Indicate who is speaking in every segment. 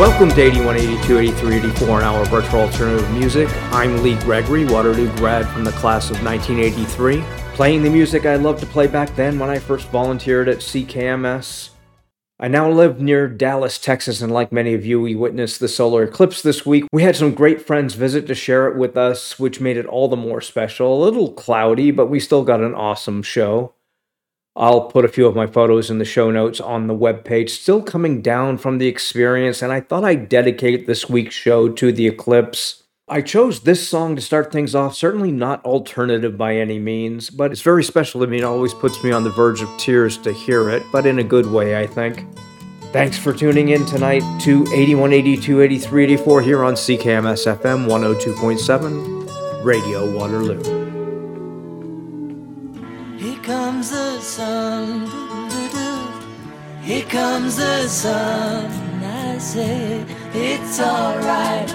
Speaker 1: Welcome to 81, 82, 83, 84 an hour virtual alternative music. I'm Lee Gregory, Waterloo grad from the class of 1983, playing the music I loved to play back then when I first volunteered at CKMS. I now live near Dallas, Texas, and like many of you, we witnessed the solar eclipse this week. We had some great friends visit to share it with us, which made it all the more special. A little cloudy, but we still got an awesome show. I'll put a few of my photos in the show notes on the webpage. Still coming down from the experience, and I thought I'd dedicate this week's show to the eclipse. I chose this song to start things off, certainly not alternative by any means, but it's very special to me and always puts me on the verge of tears to hear it, but in a good way, I think. Thanks for tuning in tonight to 81, 82, 83, 84 here on CKMS FM 102.7, Radio Waterloo.
Speaker 2: Here comes the sun, doo-doo-doo. Here comes the sun, I say it's alright.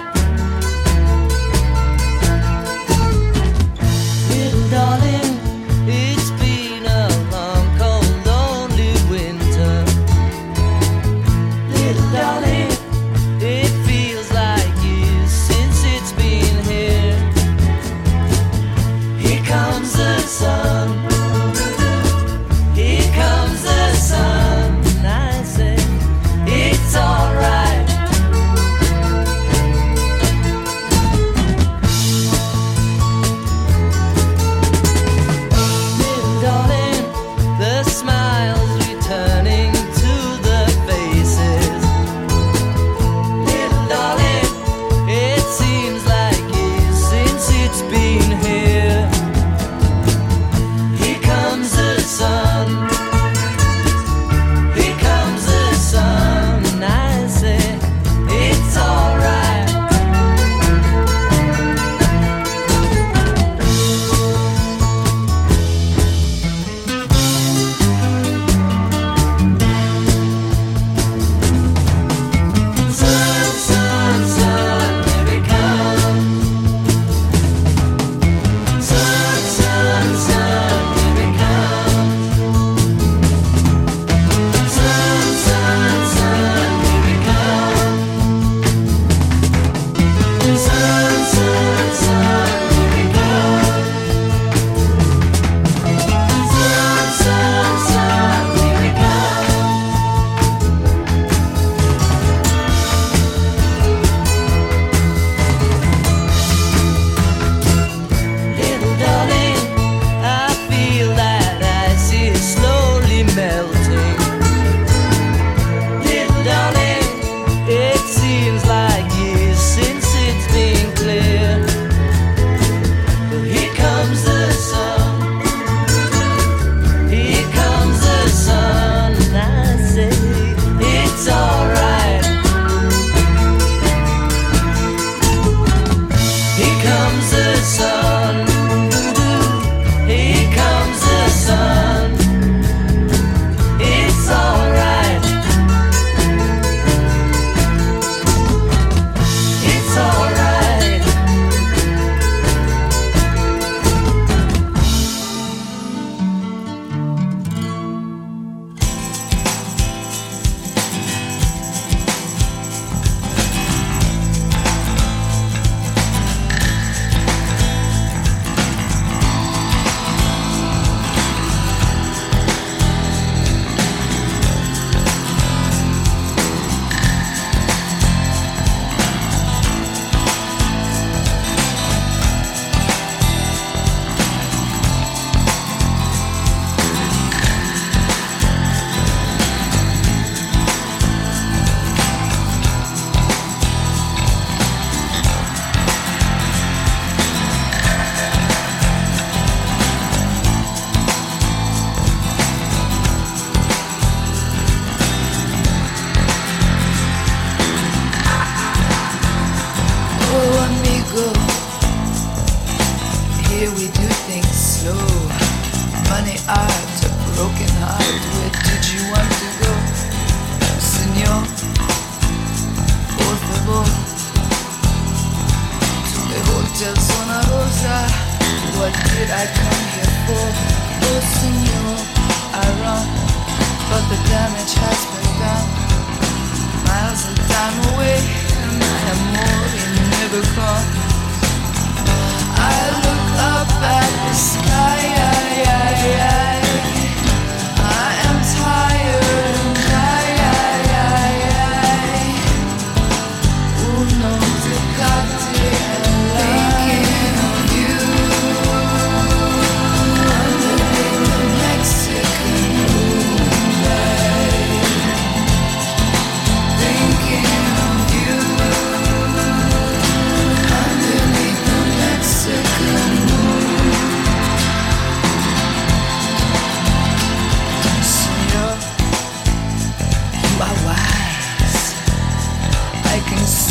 Speaker 2: Little darling, it's been a long, cold, lonely winter. Little darling, it feels like years since it's been here. Here comes the sun. Here comes the sun, I say it's alright. Little darling, the smiles returning to the faces. Little darling, it seems like years since it's been here. Here comes the sun. Here comes the sun, I say it's alright. Sun, sun, sun, here it comes. Sun, sun, sun, here it comes. Sun, sun, sun, here it comes. Sun, sun, sun, here it comes. Sun, sun, sun, here it comes. Little darling, I feel that ice is slowly melting. Little darling, it seems like years since it's been clear. But here comes the sun. Here comes the sun, I say it's alright. Here comes the sun. Here comes the sun. It's alright. It's alright. Oh, amigo, here we do things slow. Money, art, a broken heart. Where did you want to go, Senor? Por favor, to the Hotel Zona Rosa. What did I come here for? Oh, Senor, I run, but the damage has been done. Miles and time away.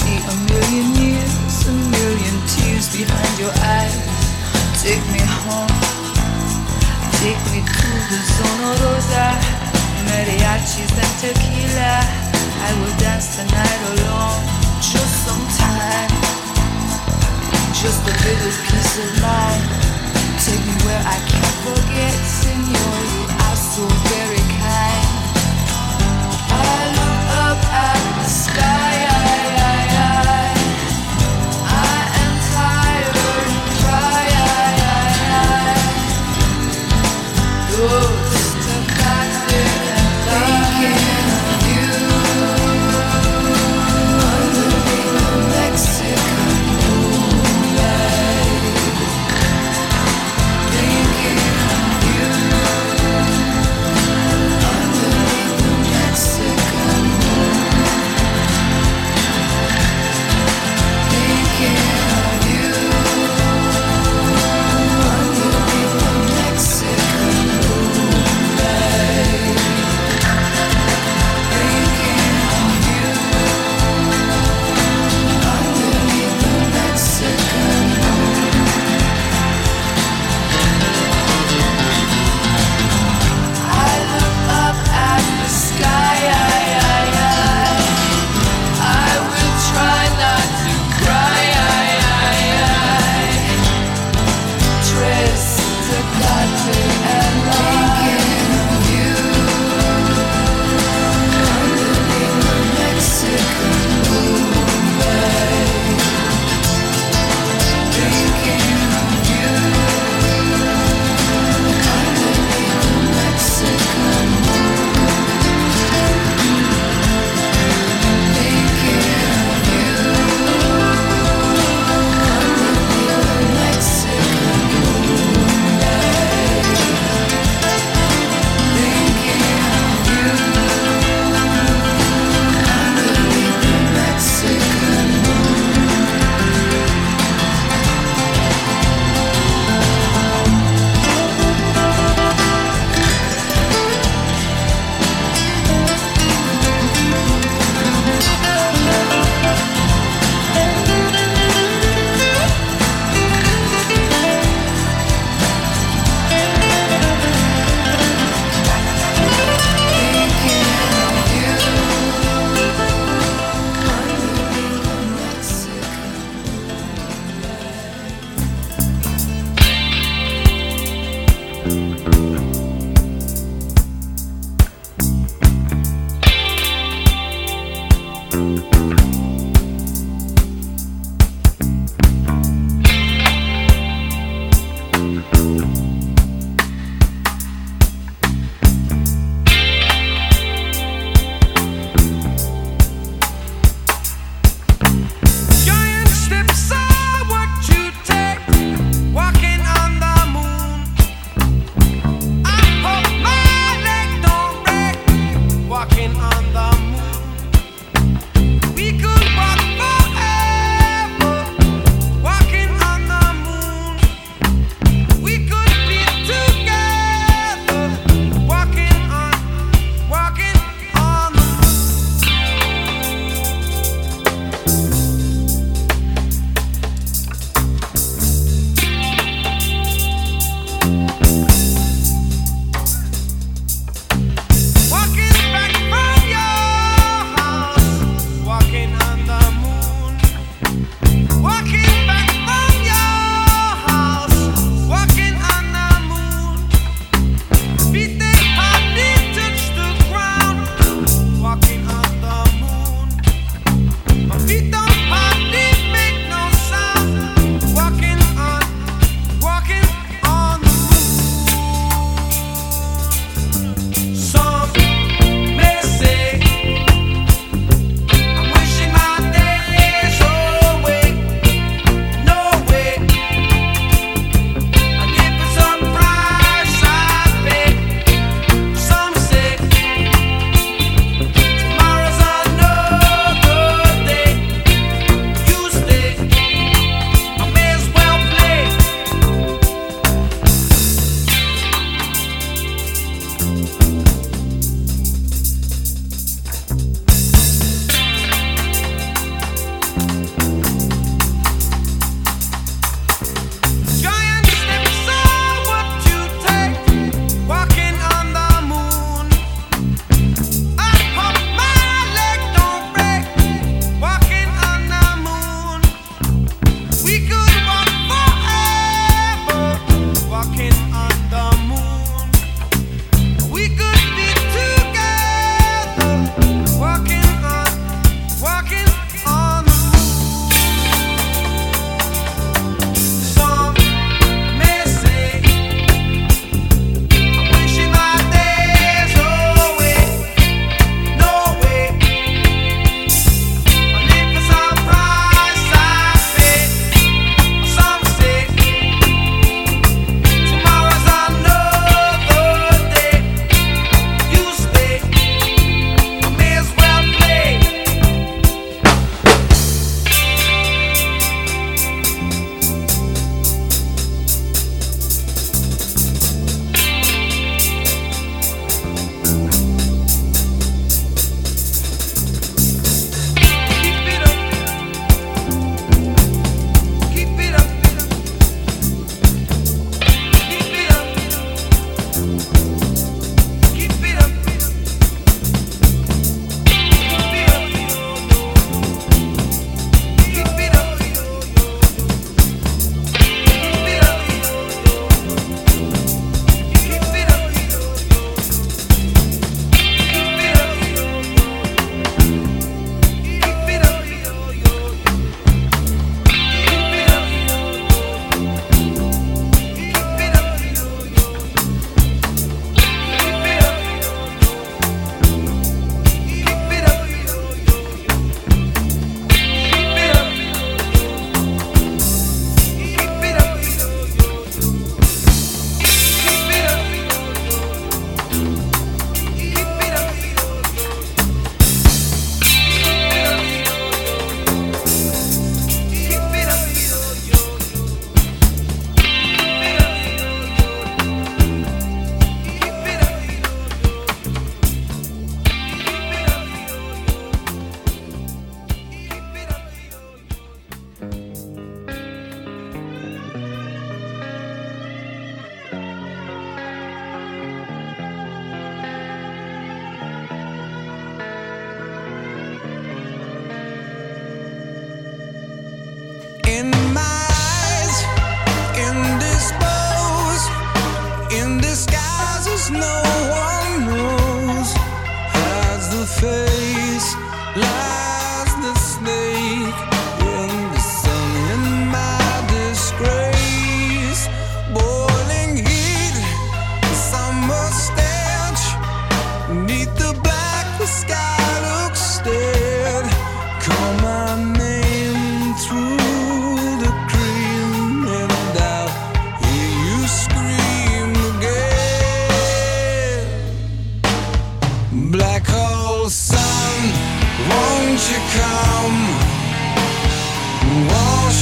Speaker 2: see a million years, a million tears behind your eyes. Take me home, take me to the Zona Rosa, mariachis and tequila. I will dance the night alone, just some time, just a little peace of mind. Take me where I can't forget, Senor, you are so very kind. I look up at the sky, I am tired and dry, Ghost of cocktail and thinking of you underneath the Mexican moonlight.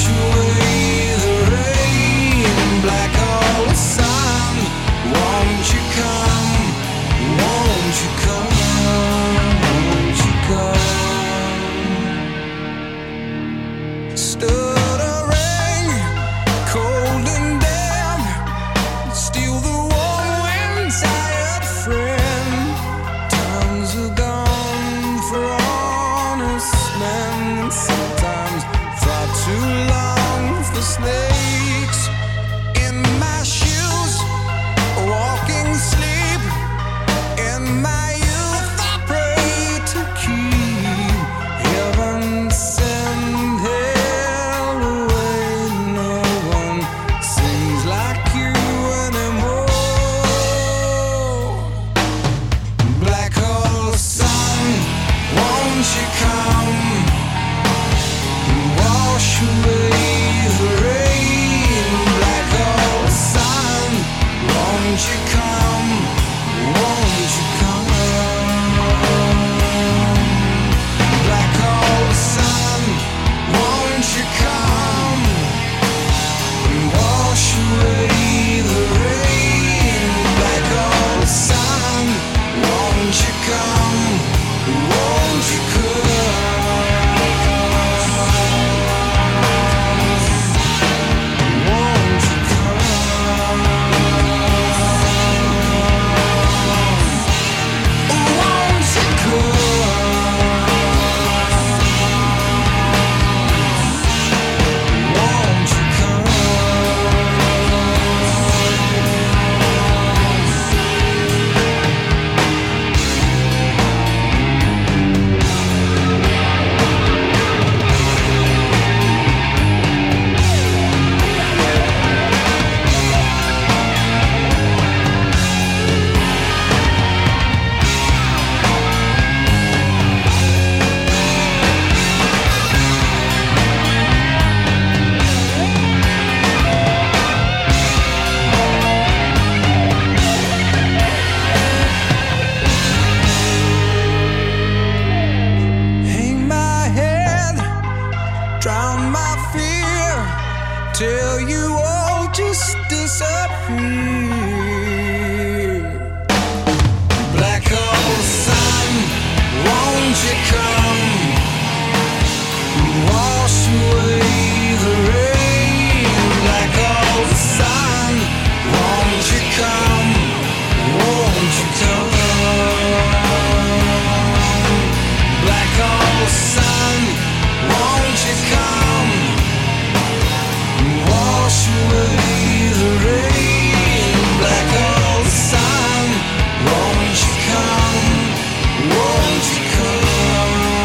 Speaker 2: Won't you come?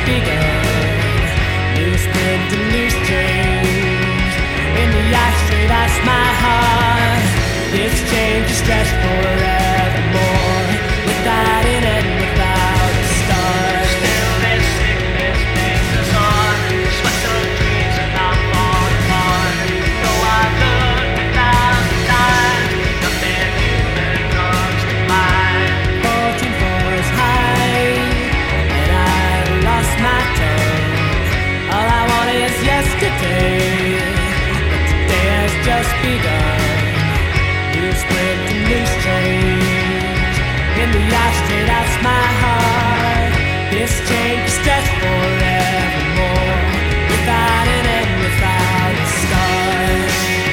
Speaker 3: begun. New sprint and new strange. In the ashtray, that's my heart. This change is stress forevermore. Without an end, without a start. Still this sickness lingers on. Sweat some dreams and I'm falling apart. Though I look 1,000 times, nothing human comes to mind. Fortune was high, and I lost my tongue. All I want is yesterday, but today has just begun. New sprint and new strange. In the ashtray, that's my heart. This change stretch forevermore. Without an end, without a start.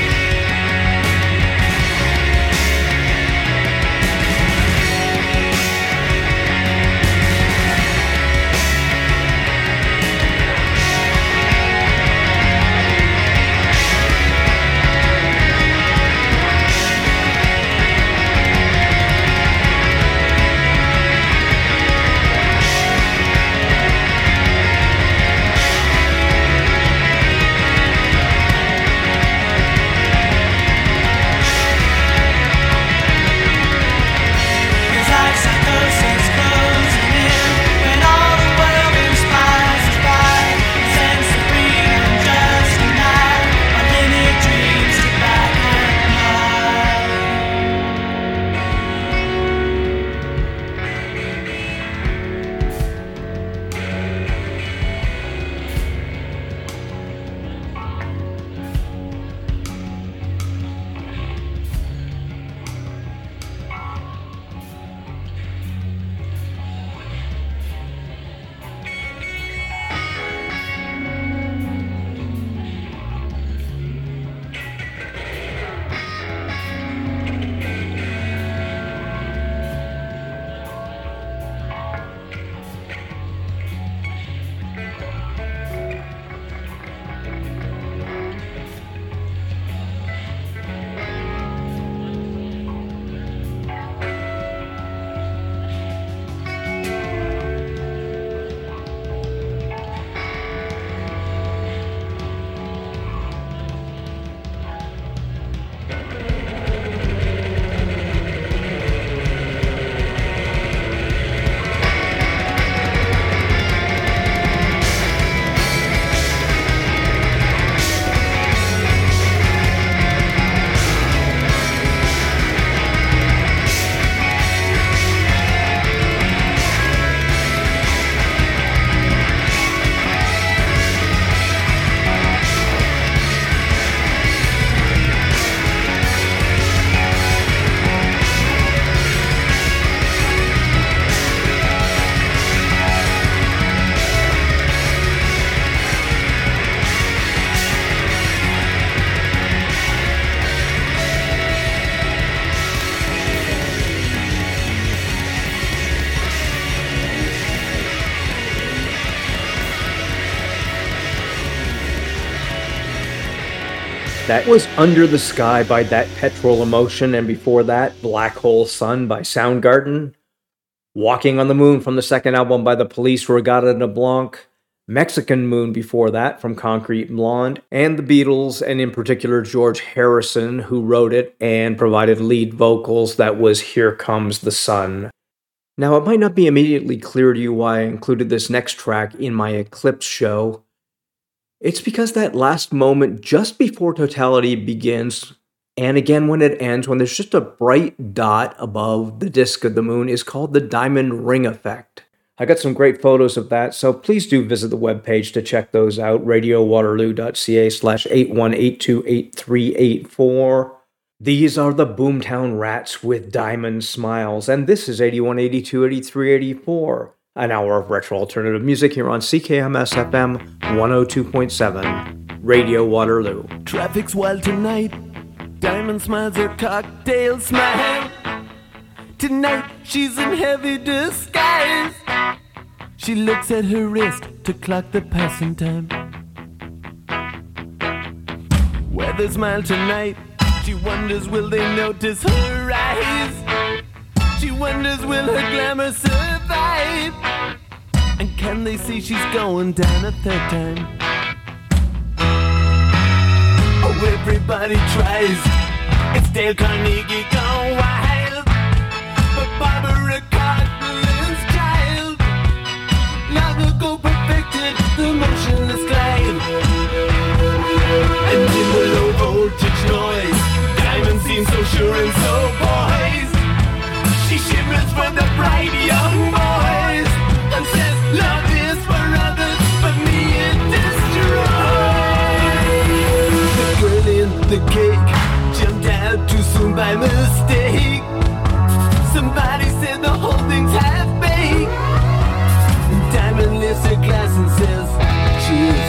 Speaker 1: That was Under the Sky by That Petrol Emotion, and before that, Black Hole Sun by Soundgarden. Walking on the Moon from the second album by The Police, Regatta de Blanc. Mexican Moon before that from Concrete Blonde, and the Beatles, and in particular George Harrison, who wrote it and provided lead vocals. That was Here Comes the Sun. Now, it might not be immediately clear to you why I included this next track in my Eclipse show. It's because that last moment just before totality begins, and again when it ends, when there's just a bright dot above the disk of the moon, is called the diamond ring effect. I got some great photos of that, so please do visit the webpage to check those out, radiowaterloo.ca/81828384. These are the Boomtown Rats with Diamond Smiles, and this is 81828384. An hour of retro alternative music here on CKMS FM 102.7, Radio Waterloo.
Speaker 4: Traffic's wild tonight. Diamond smiles her cocktail smile. Tonight she's in heavy disguise. She looks at her wrist to clock the passing time. Weather smile tonight. She wonders, will they notice her eyes? She wonders, will her glamour survive? And can and they say she's going down a third time. Oh, everybody tries. It's Dale Carnegie gone wild, but Barbara Cartland's child long ago perfected the motionless glide. And in the low voltage noise, Diamond seems so sure and so poised. She shivers for the bright young boys and says love is for others, but me it destroys. The girl in the cake jumped out too soon by mistake. Somebody said the whole thing's half baked. Diamond lifts her glass and says cheers.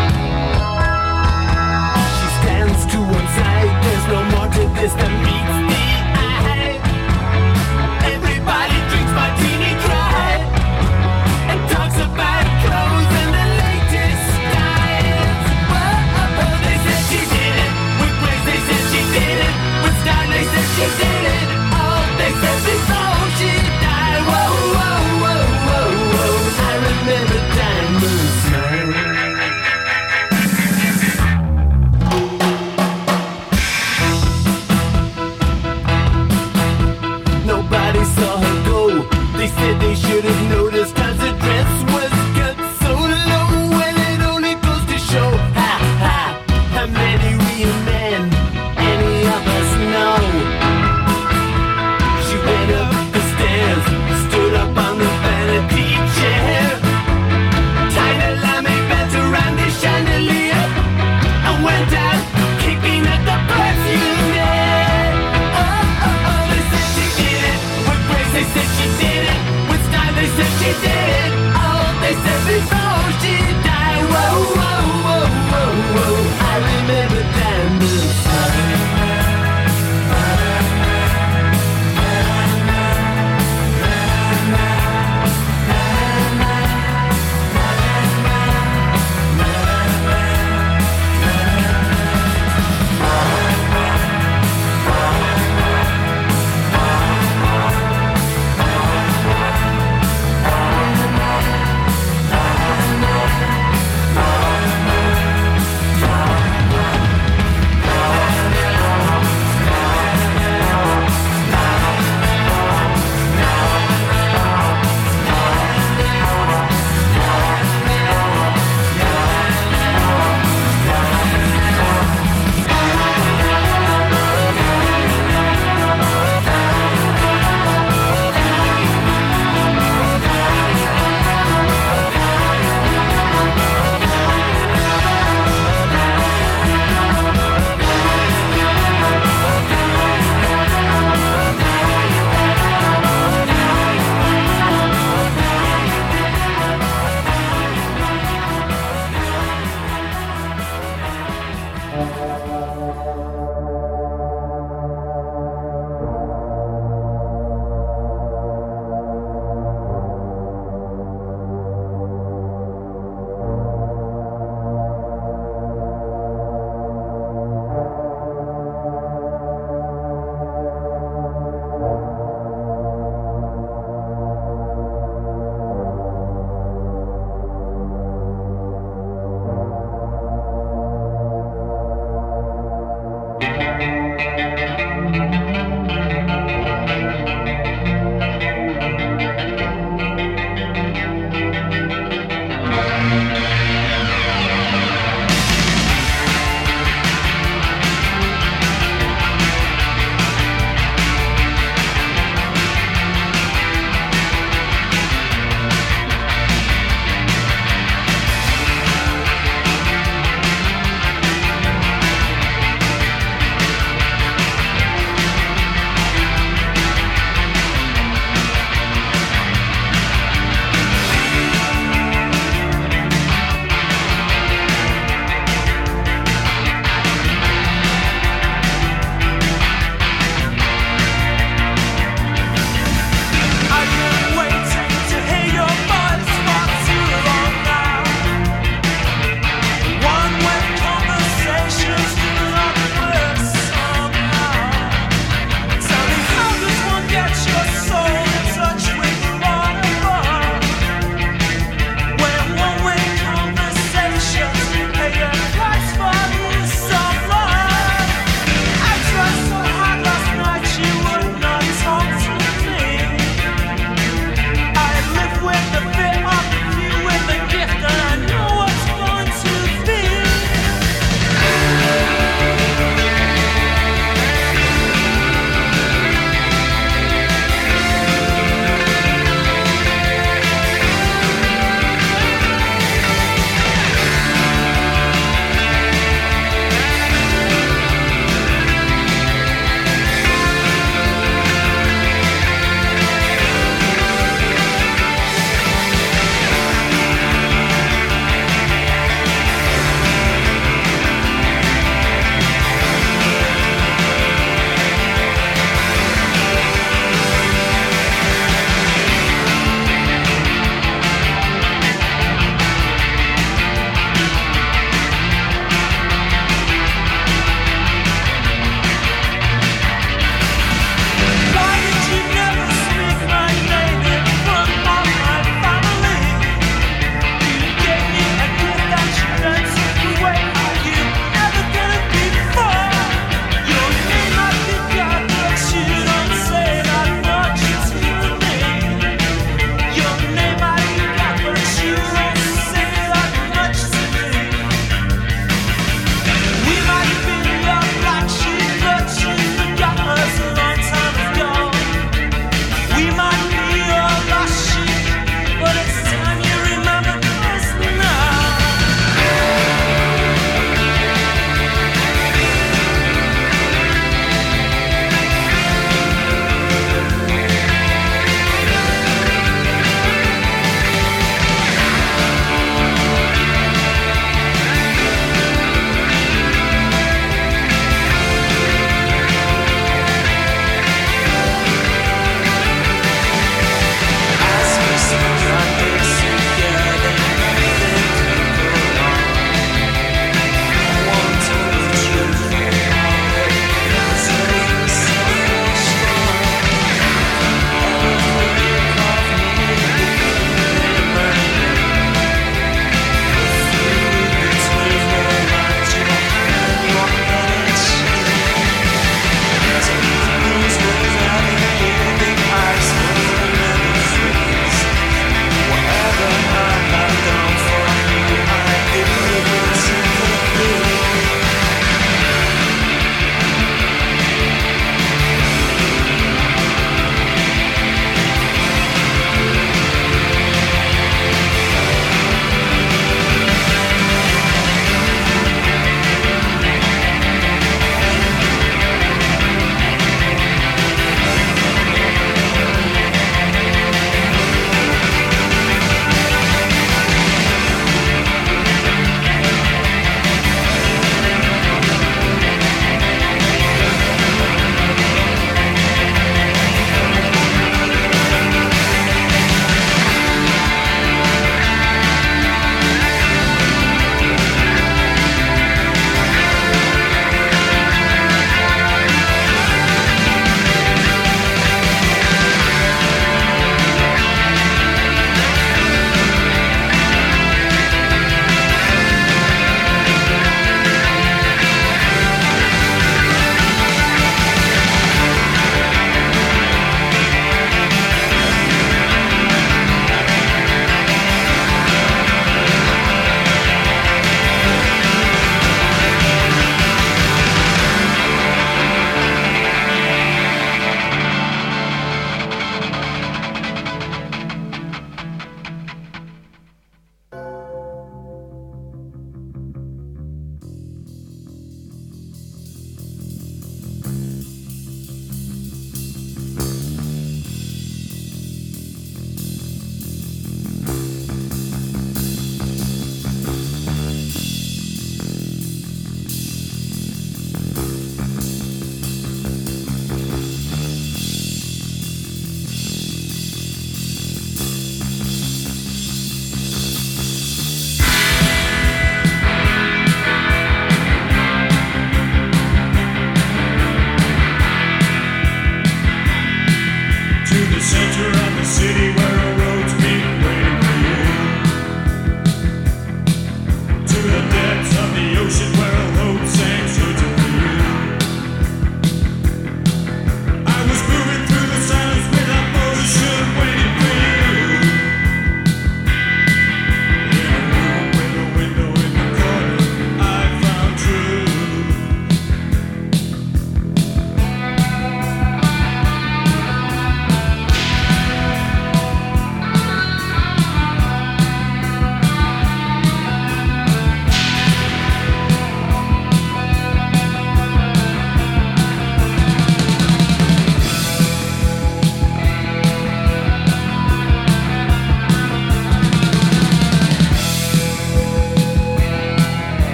Speaker 4: She stands to one side, there's no more to this than meets the eye. Everybody drinks martini dry and talks about clothes and the latest styles. Whoa, they said she did it. With Grace they said she did it. With Star they said she did it. Oh, they said before she died. Whoa, whoa, whoa, whoa, whoa. I remember Diamond's smile. Nobody saw her go. They said they should have noticed, cause her dress was cut so low. Well, it only goes to show how many real men any of us know. She went up the stairs, stood up on the vanity chair, tied a lame belt around the chandelier, and went out kicking at the perfume air. Oh, they said she did it. With Grace they said she did it. With Style they said she did it. Oh, they said before she died. Whoa, whoa, whoa, whoa, whoa. I remember Diamond's smile.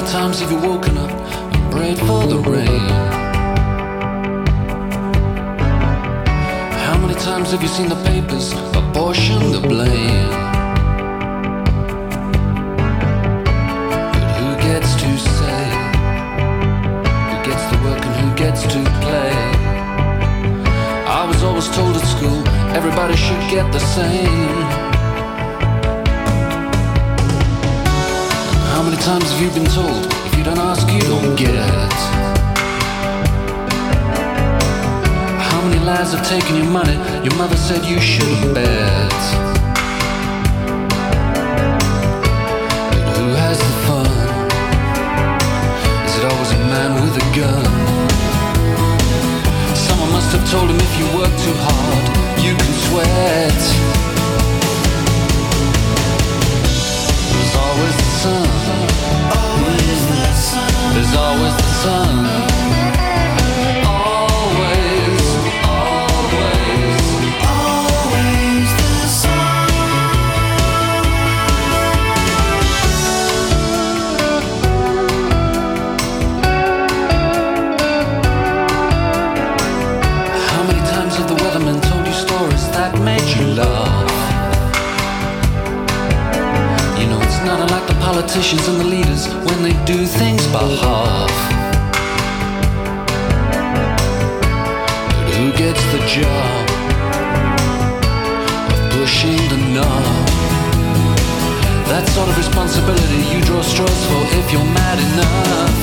Speaker 5: times have you woken up and prayed for the rain? How many times have you seen the papers apportion the blame? But who gets to say? Who gets to work and who gets to play? I was always told at school everybody should get the same. How many times have you been told if you don't ask you don't get? How many lies have taken your money? Your mother said you shouldn't bet. But who has the fun? Is it always a man with a gun? Someone must have told him if you work too hard, you can sweat. There's always the sun. Always the sun. There's always the sun. Always, always, always the sun. How many times have the weathermen told you stories that made you laugh? You know it's not unlike the politicians and the leaders when they do things by half. But who gets the job of pushing the knob? That sort of responsibility you draw straws for if you're mad enough.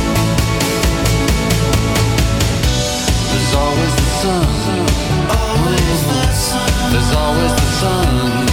Speaker 5: There's always the sun. Always the sun. There's always the sun.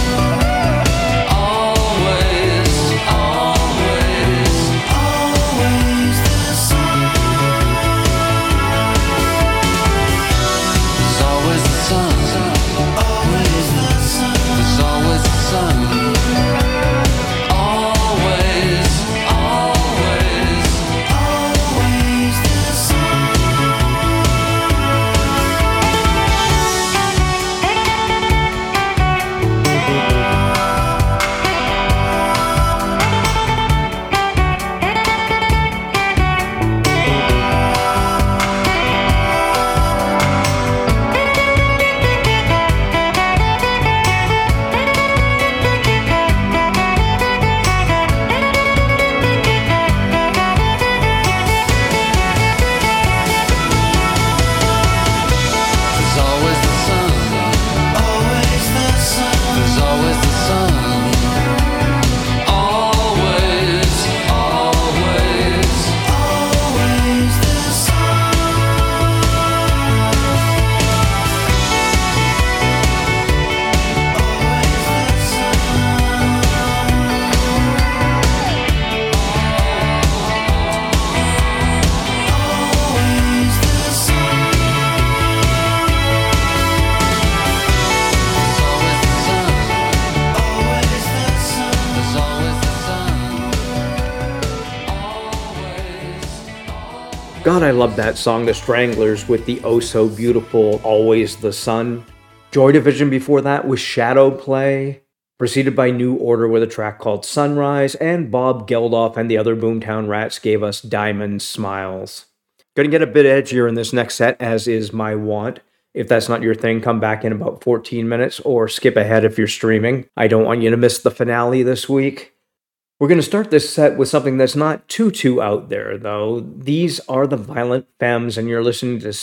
Speaker 1: God, I love that song, The Stranglers, with the oh-so-beautiful Always the Sun. Joy Division before that was Shadow Play, preceded by New Order with a track called Sunrise, and Bob Geldof and the other Boomtown Rats gave us Diamond Smiles. Gonna get a bit edgier in this next set, as is my want. If that's not your thing, come back in about 14 minutes, or skip ahead if you're streaming. I don't want you to miss the finale this week. We're going to start this set with something that's not too out there, though. These are the Violent Femmes, and you're listening to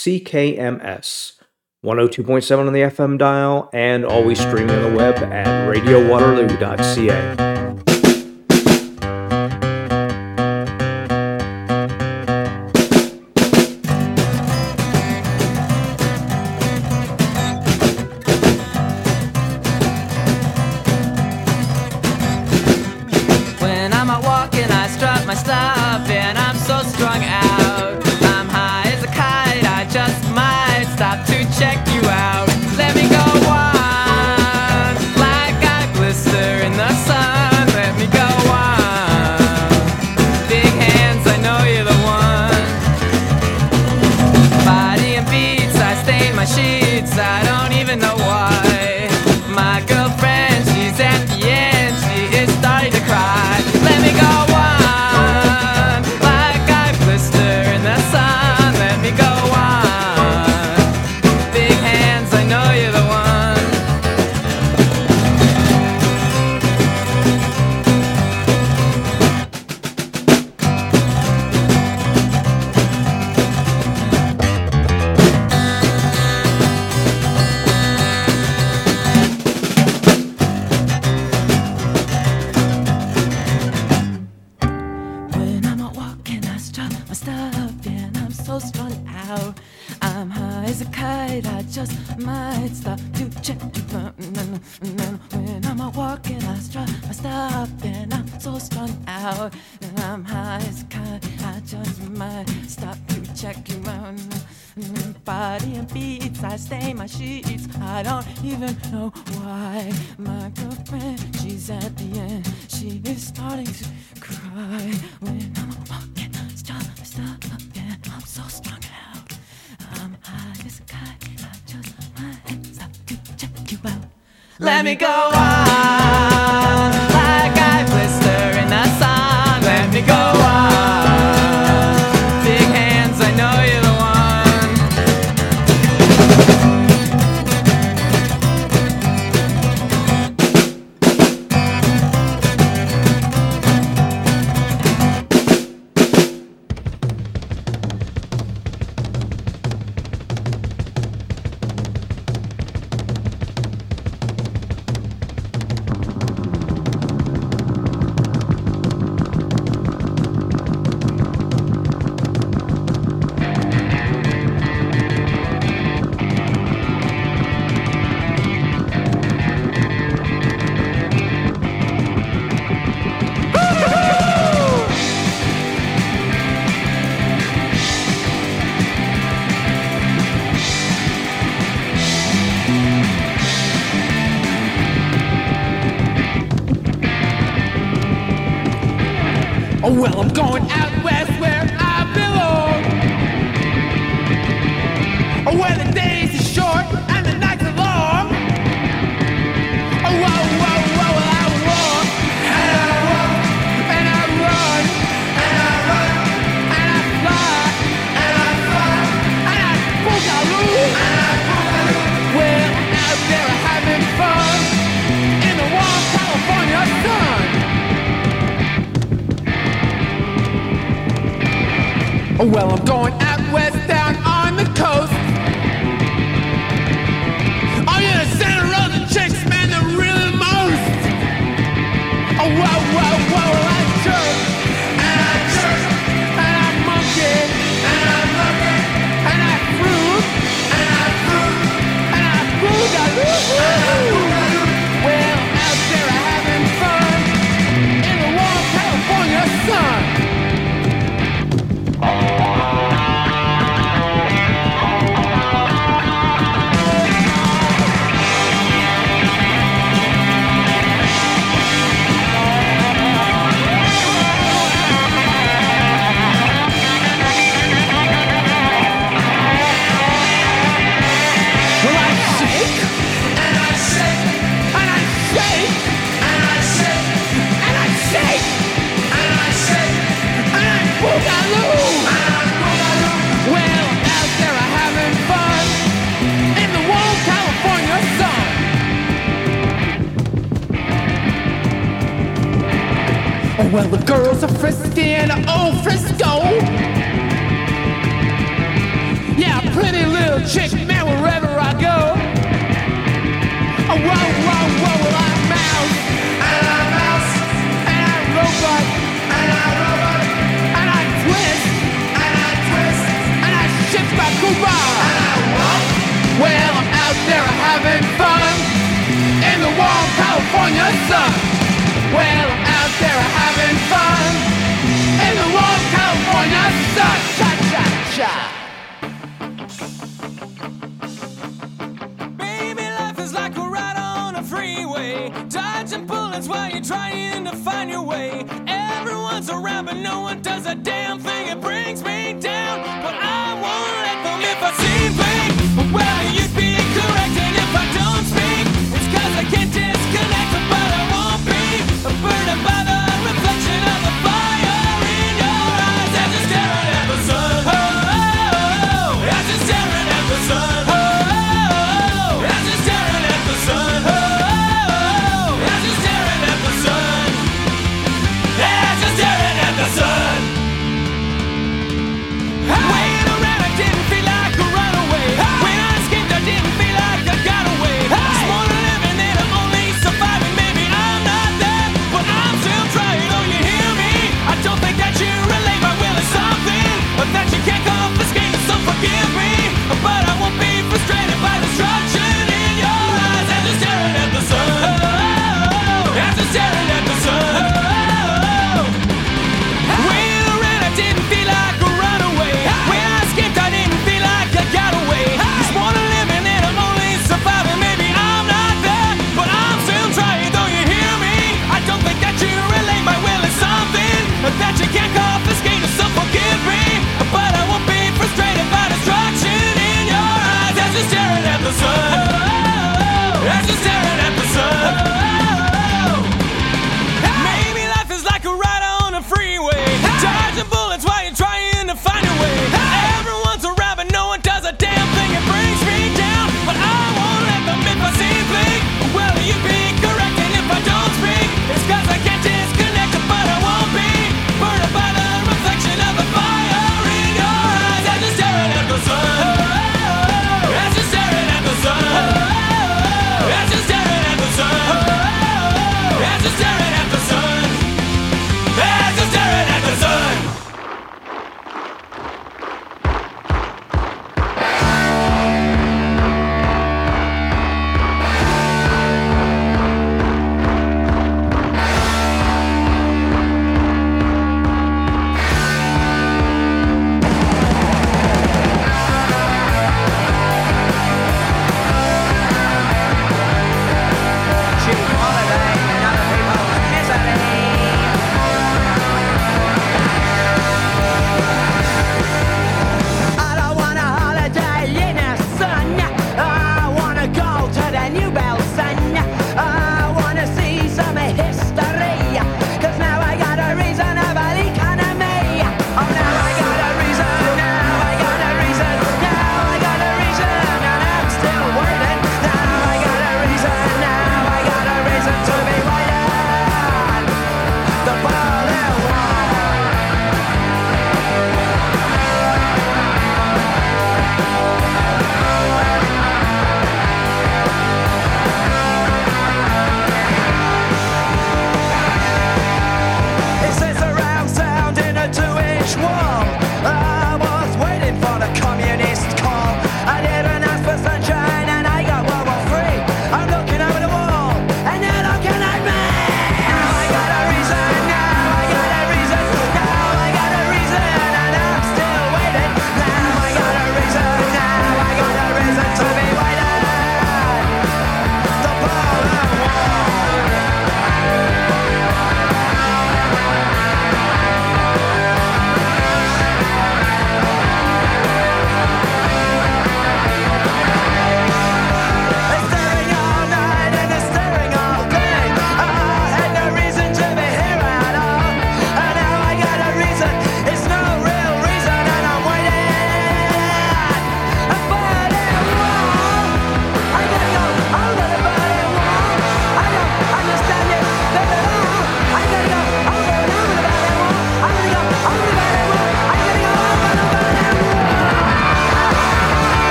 Speaker 1: CKMS, 102.7 on the FM dial, and always streaming on the web at radiowaterloo.ca.
Speaker 3: Let me go on
Speaker 2: just might stop to check you out. And then when I'm out walking, I stop, and I'm so strung out, and I'm high as a kite. I just might stop to check you out. Body and beats, I stain my sheets. I don't even know why. My girlfriend, she's at the end. She is starting to cry when I'm walking. Stop, and I'm so strung out. I'm high as a kite. I just might stop to check you out. Let me go on like I blister in the sun. Let me go on. Big hands, I know you're the one.
Speaker 6: Oh well, I'm going out west where I belong. Oh, where the days are short and the nights are long. Oh, whoa, whoa, whoa, well, I walk and I walk and I run and I run and I fly and I fly and I boogaloo and I boogaloo. Well, out there having fun in the warm California sun. Oh, well, I'm going out west down on the coast. Oh, yeah, the Santa Rosa chicks, man, they're really most. Oh, whoa, whoa, whoa, I jerk, and I jerk, and I monkey, and I monkey, and I fruit, and I fruit, and I boogaloo. Well, out there having fun in the warm California sun. Well, the girls are frisky in old Frisco. Yeah, pretty little chick, man, wherever I go. Oh, whoa, whoa, whoa, well, I'm mouse, and I'm mouse, and I'm robot, and I'm robot, and I twist, and I twist, and I shift my Cuba, and I walk. Well, I'm out there having fun in the warm California sun. Well, I'm out there having fun in the warm California sun. Cha-cha-cha.
Speaker 3: Baby, life is like a ride on a freeway, dodging bullets while you're trying to find your way. Everyone's around, but no one does a damn thing. It brings me down, but I won't let them. If I seem vague, well, you'd be correct. And if I don't speak, it's 'cause I can't disconnect. But I won't be burdened by the reflection of the fire in your eyes as you're staring at the sun. Oh, oh, oh, as you're staring at the sun. Oh, oh, as you're staring at the sun. Oh, oh, as you're staring at the sun. As you're staring at the sun.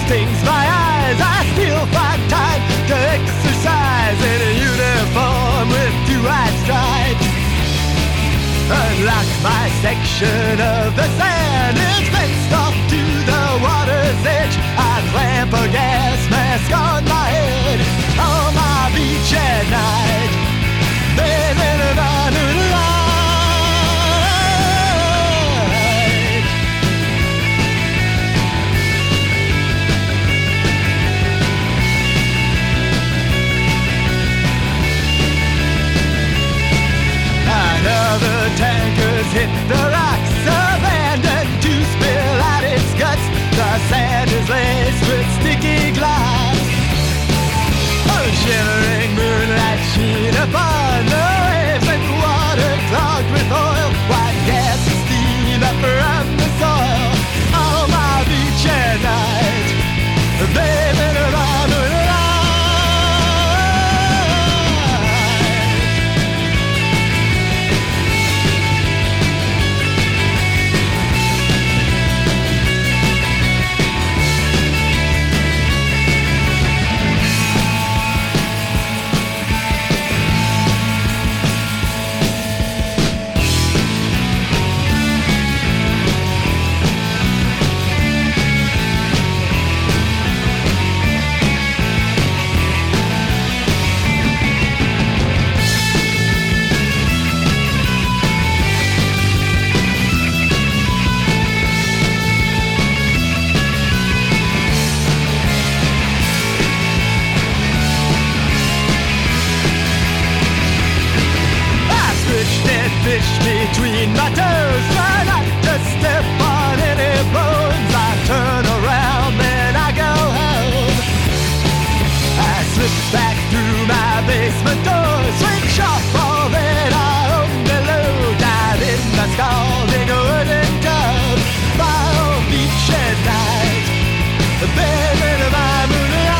Speaker 4: stings my eyes. I still find time to exercise in a uniform with 2 white stripes. Unlock my section of the sand, it's fenced off to the water's edge. I clamp a gas mask on my head on my beach at night, bathing in a moonlight. Another tanker's hit the rocks, abandoned to spill out its guts. The sand is laced with sticky glass. A shivering moonlight sheen upon the waves and water clogged with oil. White gas and steam up from the soil on my beach at night, bathing in my moonlight. Between my toes, try not to step on any bones. I turn around, then I go home. I slip back through my basement door, switch off all that I own below, dive in my scalding wooden tub, my own beach at night, bathing in my moonlight.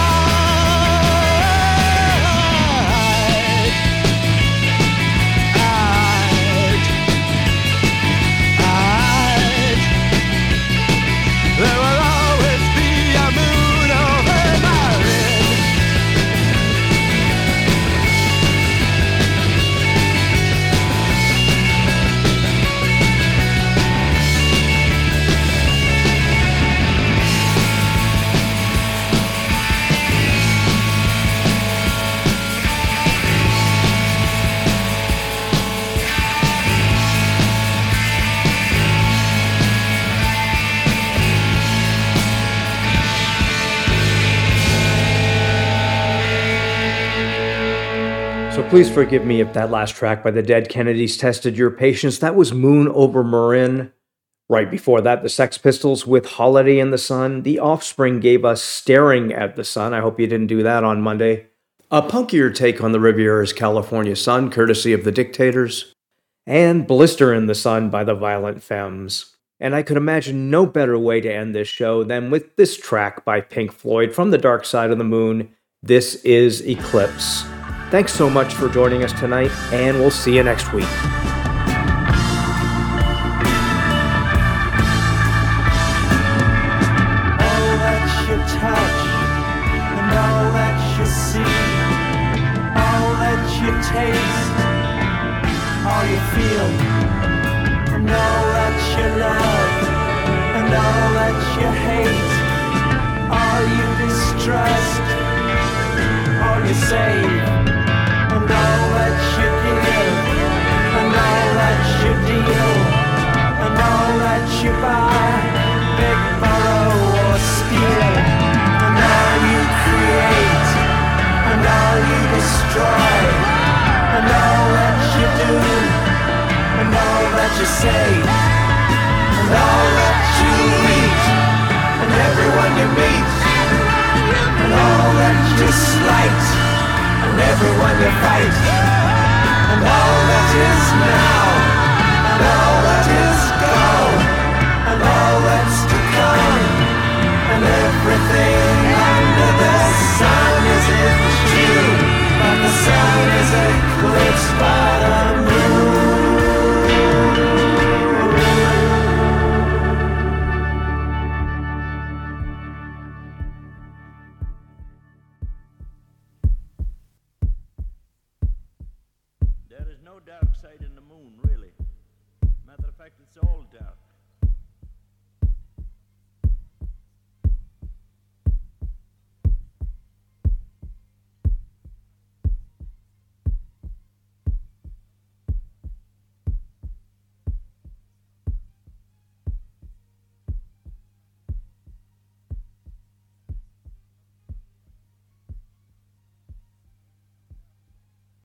Speaker 4: There will always be a moon over my head.
Speaker 1: So please forgive me if that last track by the Dead Kennedys tested your patience. That was Moon Over Marin. Right before that, the Sex Pistols with Holiday in the Sun. The Offspring gave us Staring at the Sun. I hope you didn't do that on Monday. A punkier take on the Riviera's California Sun, courtesy of the Dictators. And Blister in the Sun by the Violent Femmes. And I could imagine no better way to end this show than with this track by Pink Floyd from the Dark Side of the Moon. This is Eclipse. Thanks so much for joining us tonight, and we'll see you next week.
Speaker 7: All that you touch, and all that you see, all that you taste, all you feel, and all that you love, and all that you hate, all you distrust, all you save, and all that you give, and all that you deal, and all that you buy, beg, borrow, or steal, and all you create, and all you destroy, and all that you do, and all that you say, and all that you eat, and everyone you meet, and all that you slight, and everyone you fight, and all that is now, and all that is gone, and all that's to come, and everything under the sun is in June, but the sun is eclipsed by the moon.
Speaker 8: no dark side in the moon, really. Matter of fact, it's all dark.